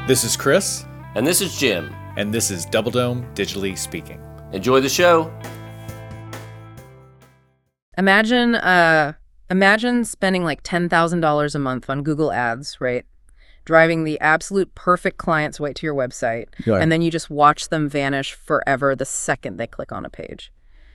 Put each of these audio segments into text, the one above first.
This is Chris. And this is Jim. And this is Double Dome Digitally Speaking. Enjoy the show. Imagine spending like $10,000 a month on Google Ads, right? Driving the absolute perfect clients right to your website. Right. And then you just watch them vanish forever the second they click on a page.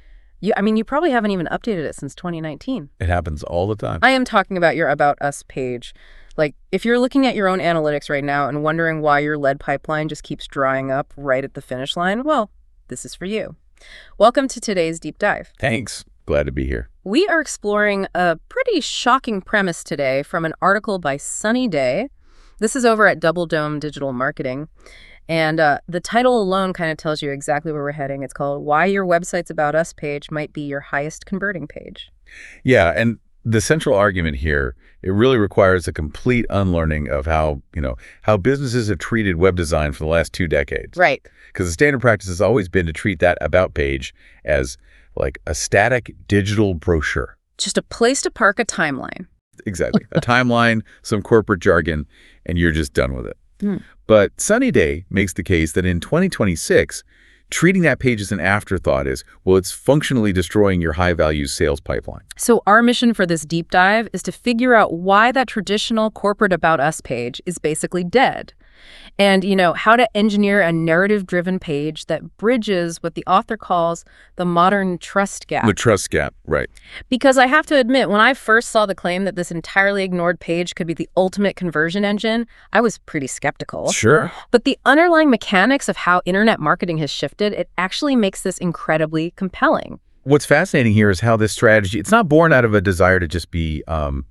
You probably haven't even updated it since 2019. It happens all the time. I am talking about your About Us page. Like, if you're looking at your own analytics right now and wondering why your lead pipeline just keeps drying up right at the finish line, well, this is for you. Welcome to today's Deep Dive. Thanks. Glad to be here. We are exploring a pretty shocking premise today from an article by Sunny Day. This is over at Double Dome Digital Marketing. And the title alone kind of tells you exactly where we're heading. It's called Why Your Website's About Us page Might Be Your Highest Converting Page. Yeah, and the central argument here, it really requires a complete unlearning of how businesses have treated web design for the last 2 decades. Right. Because the standard practice has always been to treat that About page as like a static digital brochure. Just a place to park a timeline. Exactly. A timeline, some corporate jargon, and you're just done with it. But Sunny Day makes the case that in 2026, treating that page as an afterthought it's functionally destroying your high-value sales pipeline. So our mission for this deep dive is to figure out why that traditional corporate About Us page is basically dead. And, how to engineer a narrative-driven page that bridges what the author calls the modern trust gap. The trust gap, right. Because I have to admit, when I first saw the claim that this entirely ignored page could be the ultimate conversion engine, I was pretty skeptical. Sure. But the underlying mechanics of how internet marketing has shifted, it actually makes this incredibly compelling. What's fascinating here is how this strategy, it's not born out of a desire to just be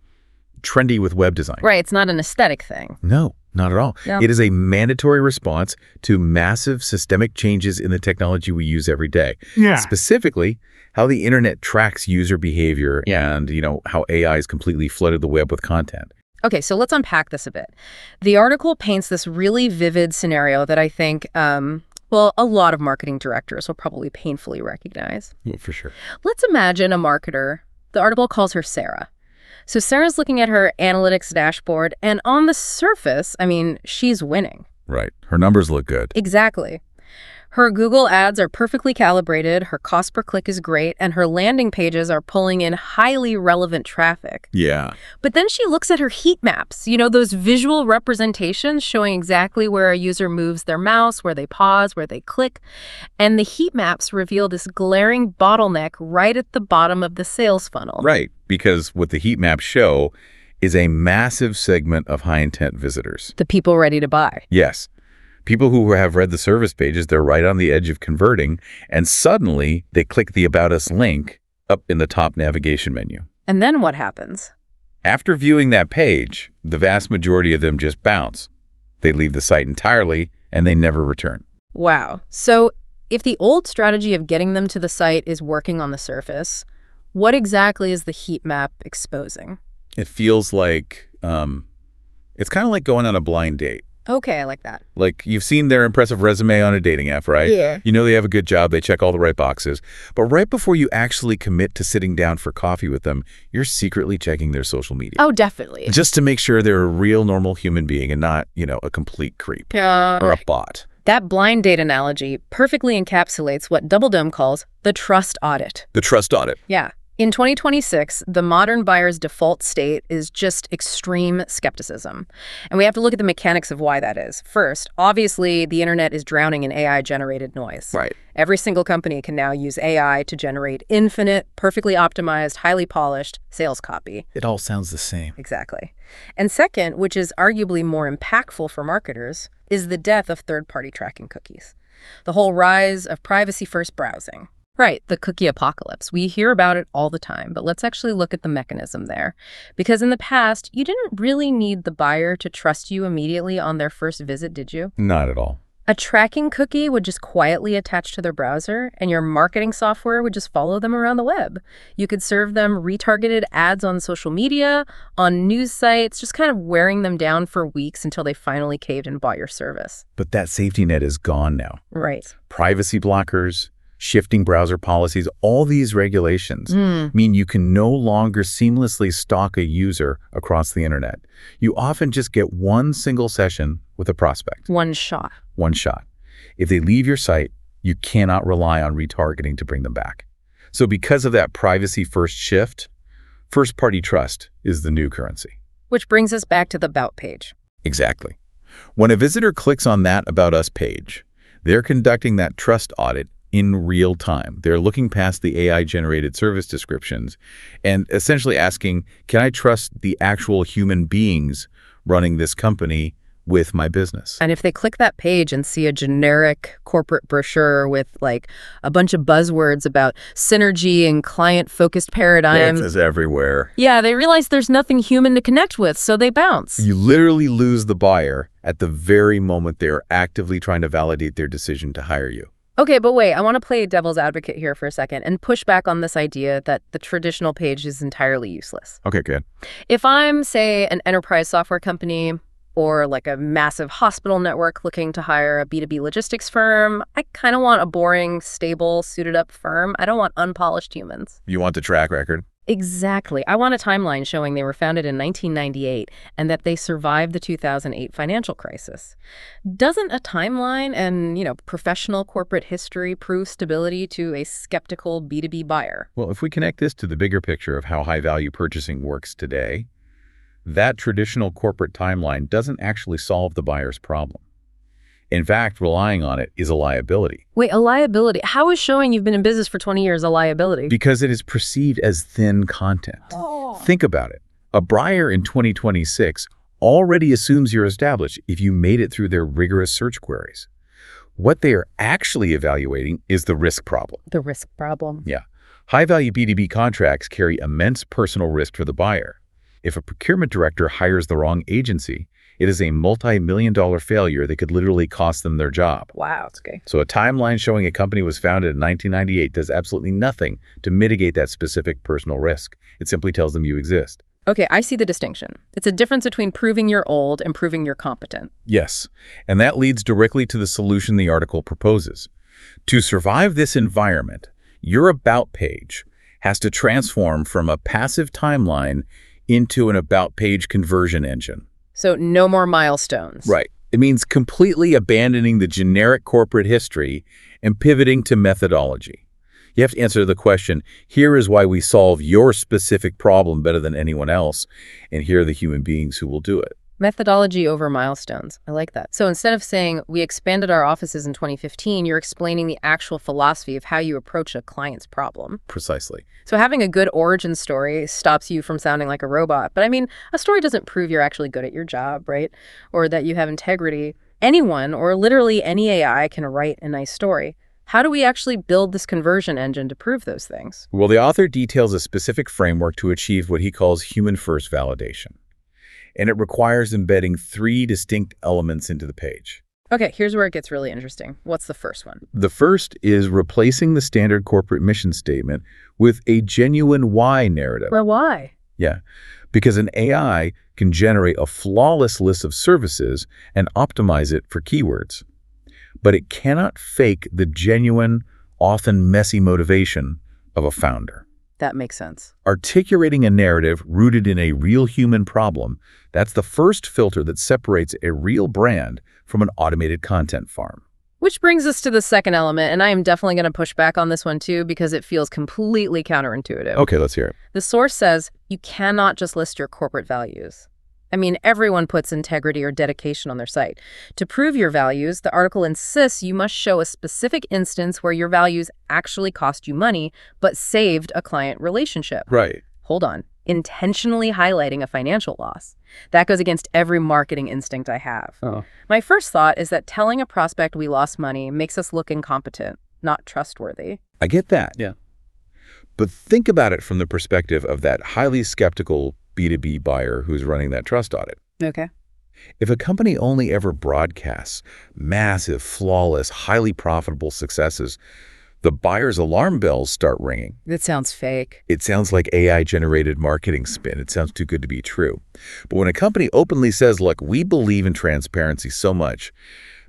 trendy with web design. Right, it's not an aesthetic thing. No, not at all. Yeah. It is a mandatory response to massive systemic changes in the technology we use every day. Yeah. Specifically, how the internet tracks user behavior and, how AI has completely flooded the web with content. Okay, so let's unpack this a bit. The article paints this really vivid scenario that I think, a lot of marketing directors will probably painfully recognize. Yeah, for sure. Let's imagine a marketer. The article calls her Sarah. So Sarah's looking at her analytics dashboard, and on the surface, she's winning. Right. Her numbers look good. Exactly. Her Google ads are perfectly calibrated, her cost per click is great, and her landing pages are pulling in highly relevant traffic. Yeah. But then she looks at her heat maps, those visual representations showing exactly where a user moves their mouse, where they pause, where they click. And the heat maps reveal this glaring bottleneck right at the bottom of the sales funnel. Right. Because what the heat maps show is a massive segment of high-intent visitors. The people ready to buy. Yes. People who have read the service pages, they're right on the edge of converting, and suddenly they click the About Us link up in the top navigation menu. And then what happens? After viewing that page, the vast majority of them just bounce. They leave the site entirely, and they never return. Wow. So if the old strategy of getting them to the site is working on the surface, what exactly is the heat map exposing? It feels like, it's kind of like going on a blind date. Okay, I like that. Like, you've seen their impressive resume on a dating app, right? Yeah. They have a good job, they check all the right boxes. But right before you actually commit to sitting down for coffee with them, you're secretly checking their social media. Oh, definitely. Just to make sure they're a real normal human being and not, a complete creep or a bot. That blind date analogy perfectly encapsulates what Double Dome calls the trust audit. The trust audit. Yeah. In 2026, the modern buyer's default state is just extreme skepticism. And we have to look at the mechanics of why that is. First, obviously, the internet is drowning in AI-generated noise. Right. Every single company can now use AI to generate infinite, perfectly optimized, highly polished sales copy. It all sounds the same. Exactly. And second, which is arguably more impactful for marketers, is the death of third-party tracking cookies. The whole rise of privacy-first browsing. Right, the cookie apocalypse. We hear about it all the time, but let's actually look at the mechanism there. Because in the past, you didn't really need the buyer to trust you immediately on their first visit, did you? Not at all. A tracking cookie would just quietly attach to their browser, and your marketing software would just follow them around the web. You could serve them retargeted ads on social media, on news sites, just kind of wearing them down for weeks until they finally caved and bought your service. But that safety net is gone now. Right. Privacy blockers, shifting browser policies, all these regulations mean you can no longer seamlessly stalk a user across the internet. You often just get one single session with a prospect. One shot. One shot. If they leave your site, you cannot rely on retargeting to bring them back. So because of that privacy-first shift, first-party trust is the new currency. Which brings us back to the About page. Exactly. When a visitor clicks on that About Us page, they're conducting that trust audit in real time. They're looking past the AI-generated service descriptions and essentially asking, can I trust the actual human beings running this company with my business? And if they click that page and see a generic corporate brochure with like a bunch of buzzwords about synergy and client-focused paradigm. It's everywhere. Yeah, they realize there's nothing human to connect with, so they bounce. You literally lose the buyer at the very moment they're actively trying to validate their decision to hire you. Okay, but wait, I want to play devil's advocate here for a second and push back on this idea that the traditional page is entirely useless. Okay, good. If I'm, say, an enterprise software company or like a massive hospital network looking to hire a B2B logistics firm, I kind of want a boring, stable, suited-up firm. I don't want unpolished humans. You want the track record? Exactly. I want a timeline showing they were founded in 1998 and that they survived the 2008 financial crisis. Doesn't a timeline and, professional corporate history prove stability to a skeptical B2B buyer? Well, if we connect this to the bigger picture of how high-value purchasing works today, that traditional corporate timeline doesn't actually solve the buyer's problem. In fact, relying on it is a liability. Wait, a liability? How is showing you've been in business for 20 years a liability? Because it is perceived as thin content. Think about it. A buyer in 2026 already assumes you're established if you made it through their rigorous search queries. What they are actually evaluating is the risk problem. The risk problem. Yeah. High-value B2B contracts carry immense personal risk for the buyer. If a procurement director hires the wrong agency, it is a multi-million-dollar failure that could literally cost them their job. Wow, that's okay. So a timeline showing a company was founded in 1998 does absolutely nothing to mitigate that specific personal risk. It simply tells them you exist. Okay, I see the distinction. It's a difference between proving you're old and proving you're competent. Yes, and that leads directly to the solution the article proposes. To survive this environment, your About page has to transform from a passive timeline into an About page conversion engine. So no more milestones. Right. It means completely abandoning the generic corporate history and pivoting to methodology. You have to answer the question, here is why we solve your specific problem better than anyone else, and here are the human beings who will do it. Methodology over milestones. I like that. So instead of saying, we expanded our offices in 2015, you're explaining the actual philosophy of how you approach a client's problem. Precisely. So having a good origin story stops you from sounding like a robot. But I mean, a story doesn't prove you're actually good at your job, right? Or that you have integrity. Anyone, or literally any AI, can write a nice story. How do we actually build this conversion engine to prove those things? Well, the author details a specific framework to achieve what he calls human-first validation. And it requires embedding 3 distinct elements into the page. Okay, here's where it gets really interesting. What's the first one? The first is replacing the standard corporate mission statement with a genuine why narrative. Well, why? Yeah, because an AI can generate a flawless list of services and optimize it for keywords. But it cannot fake the genuine, often messy motivation of a founder. That makes sense. Articulating a narrative rooted in a real human problem, that's the first filter that separates a real brand from an automated content farm. Which brings us to the second element, and I am definitely going to push back on this one too because it feels completely counterintuitive. Okay, let's hear it. The source says you cannot just list your corporate values. I mean, everyone puts integrity or dedication on their site. To prove your values, the article insists you must show a specific instance where your values actually cost you money, but saved a client relationship. Right. Hold on. Intentionally highlighting a financial loss. That goes against every marketing instinct I have. Oh. My first thought is that telling a prospect we lost money makes us look incompetent, not trustworthy. I get that. Yeah. But think about it from the perspective of that highly skeptical B2B buyer who's running that trust audit. Okay. If a company only ever broadcasts massive, flawless, highly profitable successes, the buyer's alarm bells start ringing. That sounds fake. It sounds like AI-generated marketing spin. It sounds too good to be true. But when a company openly says, look, we believe in transparency so much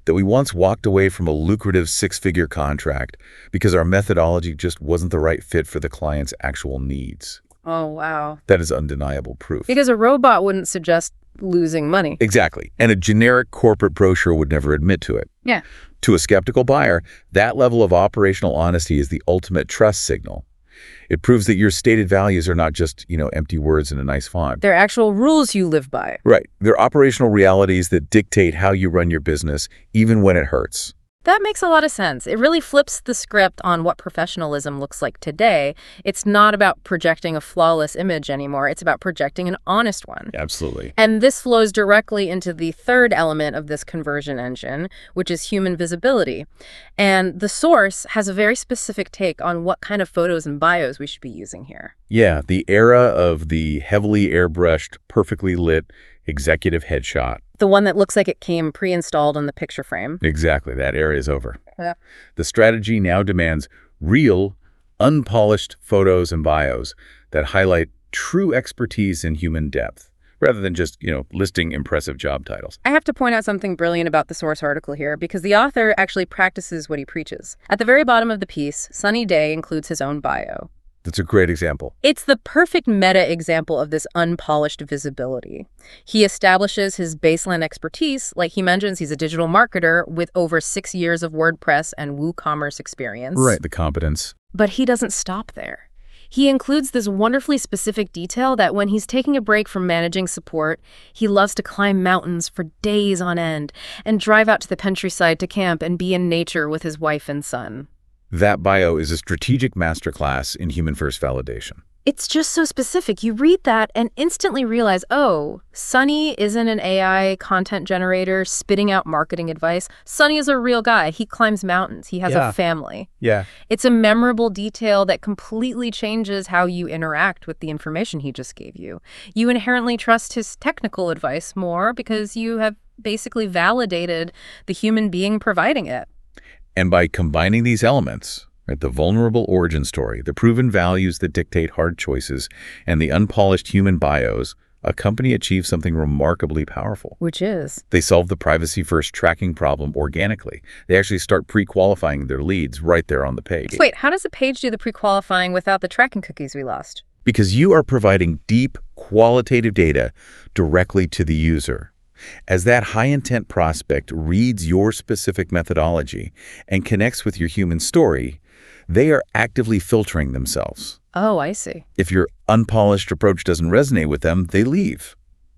that we once walked away from a lucrative six-figure contract because our methodology just wasn't the right fit for the client's actual needs. Oh, wow. That is undeniable proof. Because a robot wouldn't suggest losing money. Exactly. And a generic corporate brochure would never admit to it. Yeah. To a skeptical buyer, that level of operational honesty is the ultimate trust signal. It proves that your stated values are not just, empty words in a nice font. They're actual rules you live by. Right. They're operational realities that dictate how you run your business, even when it hurts. That makes a lot of sense. It really flips the script on what professionalism looks like today. It's not about projecting a flawless image anymore. It's about projecting an honest one. Absolutely. And this flows directly into the third element of this conversion engine, which is human visibility. And the source has a very specific take on what kind of photos and bios we should be using here. Yeah, the era of the heavily airbrushed, perfectly lit executive headshot. The one that looks like it came pre-installed on the picture frame. Exactly. That era is over. Yeah. The strategy now demands real, unpolished photos and bios that highlight true expertise in human depth, rather than just, listing impressive job titles. I have to point out something brilliant about the source article here, because the author actually practices what he preaches. At the very bottom of the piece, Sunny Day includes his own bio. That's a great example. It's the perfect meta example of this unpolished visibility. He establishes his baseline expertise. Like he mentions, he's a digital marketer with over 6 years of WordPress and WooCommerce experience. Right, the competence. But he doesn't stop there. He includes this wonderfully specific detail that when he's taking a break from managing support, he loves to climb mountains for days on end and drive out to the countryside to camp and be in nature with his wife and son. That bio is a strategic masterclass in human-first validation. It's just so specific. You read that and instantly realize, oh, Sunny isn't an AI content generator spitting out marketing advice. Sunny is a real guy. He climbs mountains. He has a family. Yeah. It's a memorable detail that completely changes how you interact with the information he just gave you. You inherently trust his technical advice more because you have basically validated the human being providing it. And by combining these elements, right, the vulnerable origin story, the proven values that dictate hard choices, and the unpolished human bios, a company achieves something remarkably powerful. Which is? They solve the privacy-first tracking problem organically. They actually start pre-qualifying their leads right there on the page. Wait, how does a page do the pre-qualifying without the tracking cookies we lost? Because you are providing deep, qualitative data directly to the user. As that high-intent prospect reads your specific methodology and connects with your human story, they are actively filtering themselves. Oh, I see. If your unpolished approach doesn't resonate with them, they leave.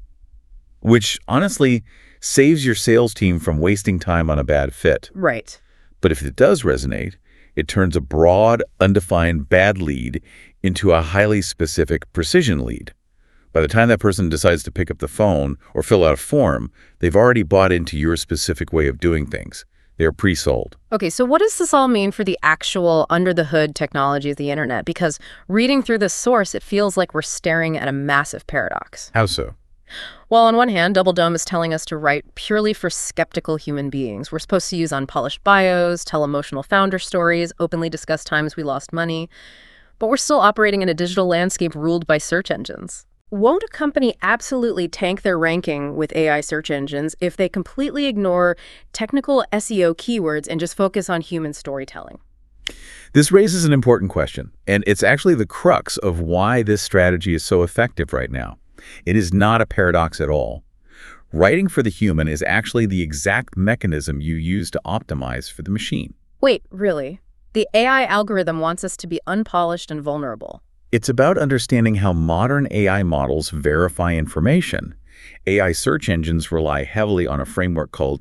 Which, honestly, saves your sales team from wasting time on a bad fit. Right. But if it does resonate, it turns a broad, undefined bad lead into a highly specific precision lead. By the time that person decides to pick up the phone or fill out a form, they've already bought into your specific way of doing things. They're pre-sold. Okay, so what does this all mean for the actual under-the-hood technology of the internet? Because reading through this source, it feels like we're staring at a massive paradox. How so? Well, on one hand, Double Dome is telling us to write purely for skeptical human beings. We're supposed to use unpolished bios, tell emotional founder stories, openly discuss times we lost money. But we're still operating in a digital landscape ruled by search engines. Won't a company absolutely tank their ranking with AI search engines if they completely ignore technical SEO keywords and just focus on human storytelling? This raises an important question, and it's actually the crux of why this strategy is so effective right now. It is not a paradox at all. Writing for the human is actually the exact mechanism you use to optimize for the machine. Wait, really? The AI algorithm wants us to be unpolished and vulnerable. It's about understanding how modern AI models verify information. AI search engines rely heavily on a framework called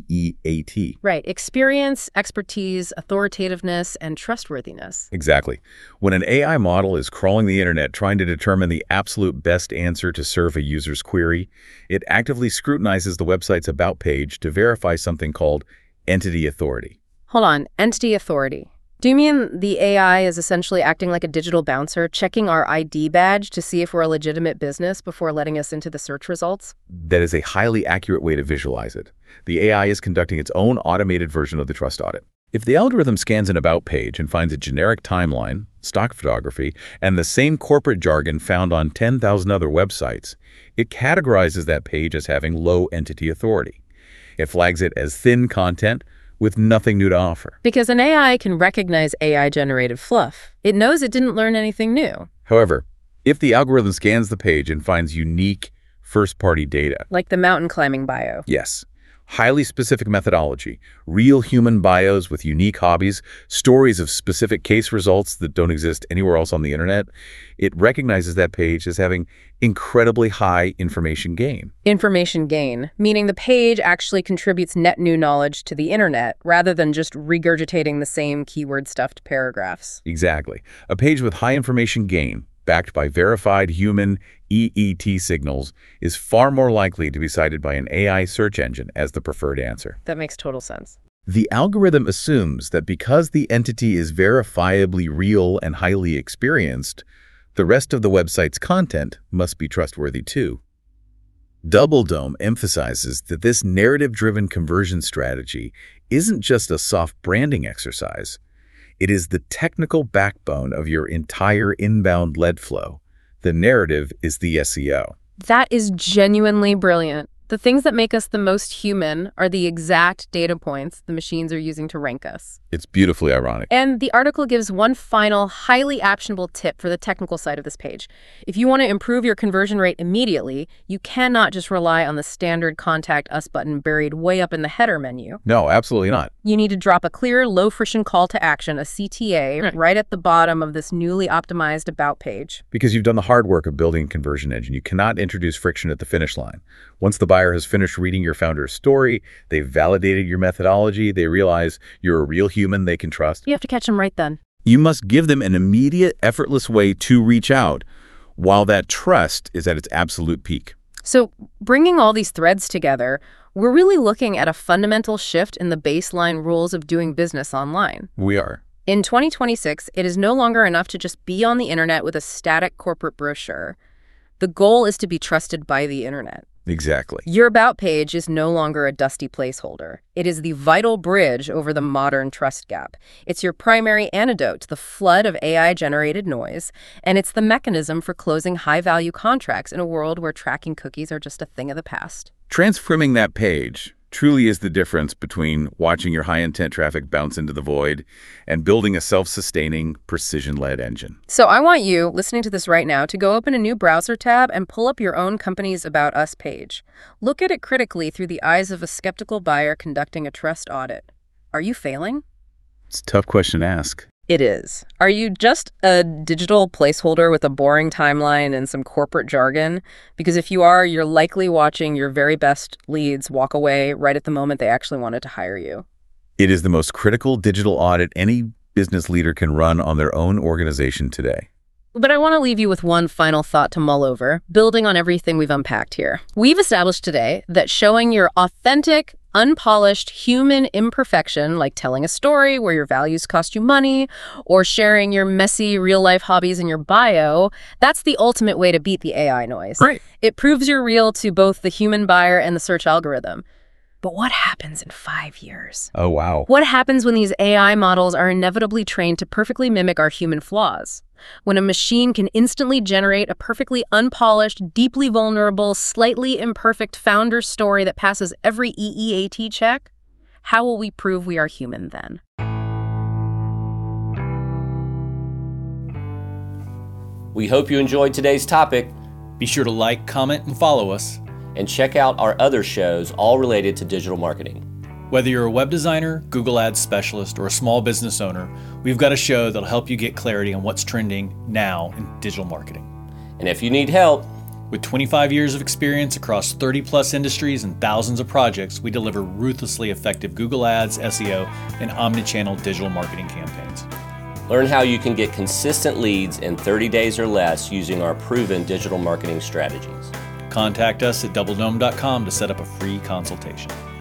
EEAT. Right. Experience, expertise, authoritativeness, and trustworthiness. Exactly. When an AI model is crawling the internet trying to determine the absolute best answer to serve a user's query, it actively scrutinizes the website's About page to verify something called entity authority. Hold on. Entity authority. Do you mean the AI is essentially acting like a digital bouncer, checking our ID badge to see if we're a legitimate business before letting us into the search results? That is a highly accurate way to visualize it. The AI is conducting its own automated version of the trust audit. If the algorithm scans an About page and finds a generic timeline, stock photography, and the same corporate jargon found on 10,000 other websites, it categorizes that page as having low entity authority. It flags it as thin content with nothing new to offer. Because an AI can recognize AI-generated fluff. It knows it didn't learn anything new. However, if the algorithm scans the page and finds unique first-party data, Like the mountain climbing bio. yes, highly specific methodology, real human bios with unique hobbies, stories of specific case results that don't exist anywhere else on the internet, it recognizes that page as having incredibly high information gain. Information gain, meaning the page actually contributes net new knowledge to the internet rather than just regurgitating the same keyword-stuffed paragraphs. Exactly. A page with high information gain, backed by verified human EET signals, is far more likely to be cited by an AI search engine as the preferred answer. That makes total sense. The algorithm assumes that because the entity is verifiably real and highly experienced, the rest of the website's content must be trustworthy too. Double Dome emphasizes that this narrative-driven conversion strategy isn't just a soft branding exercise. It is the technical backbone of your entire inbound lead flow. The narrative is the SEO. That is genuinely brilliant. The things that make us the most human are the exact data points the machines are using to rank us. It's beautifully ironic. And the article gives one final, highly actionable tip for the technical side of this page. If you want to improve your conversion rate immediately, you cannot just rely on the standard Contact Us button buried way up in the header menu. No, absolutely not. You need to drop a clear, low-friction call to action, a CTA, right at the bottom of this newly optimized About page. Because you've done the hard work of building a conversion engine, you cannot introduce friction at the finish line. Once the buyer has finished reading your founder's story, they've validated your methodology, they realize you're a real human they can trust. You have to catch them right then. You must give them an immediate, effortless way to reach out while that trust is at its absolute peak. So bringing all these threads together, we're really looking at a fundamental shift in the baseline rules of doing business online. We are. In 2026, it is no longer enough to just be on the internet with a static corporate brochure. The goal is to be trusted by the internet. Exactly. Your About page is no longer a dusty placeholder. It is the vital bridge over the modern trust gap. It's your primary antidote to the flood of AI-generated noise, and it's the mechanism for closing high-value contracts in a world where tracking cookies are just a thing of the past. Transforming that page truly is the difference between watching your high-intent traffic bounce into the void and building a self-sustaining, precision-led engine. So I want you, listening to this right now, to go open a new browser tab and pull up your own company's About Us page. Look at it critically through the eyes of a skeptical buyer conducting a trust audit. Are you failing? It's a tough question to ask. It is. Are you just a digital placeholder with a boring timeline and some corporate jargon? Because if you are, you're likely watching your very best leads walk away right at the moment they actually wanted to hire you. It is the most critical digital audit any business leader can run on their own organization today. But I want to leave you with one final thought to mull over, building on everything we've unpacked here. We've established today that showing your authentic, unpolished human imperfection, like telling a story where your values cost you money, or sharing your messy real-life hobbies in your bio, that's the ultimate way to beat the AI noise. Right. It proves you're real to both the human buyer and the search algorithm. But what happens in 5 years? Oh, wow. What happens when these AI models are inevitably trained to perfectly mimic our human flaws? When a machine can instantly generate a perfectly unpolished, deeply vulnerable, slightly imperfect founder story that passes every EEAT check? How will we prove we are human then? We hope you enjoyed today's topic, Be sure to like, comment, and follow us. and check out our other shows all related to digital marketing. Whether you're a web designer, Google Ads specialist, or a small business owner, we've got a show that'll help you get clarity on what's trending now in digital marketing. And if you need help, With 25 years of experience across 30-plus industries and thousands of projects, we deliver ruthlessly effective Google Ads, SEO, and omnichannel digital marketing campaigns. learn how you can get consistent leads in 30 days or less using our proven digital marketing strategies. Contact us at doubledome.com to set up a free consultation.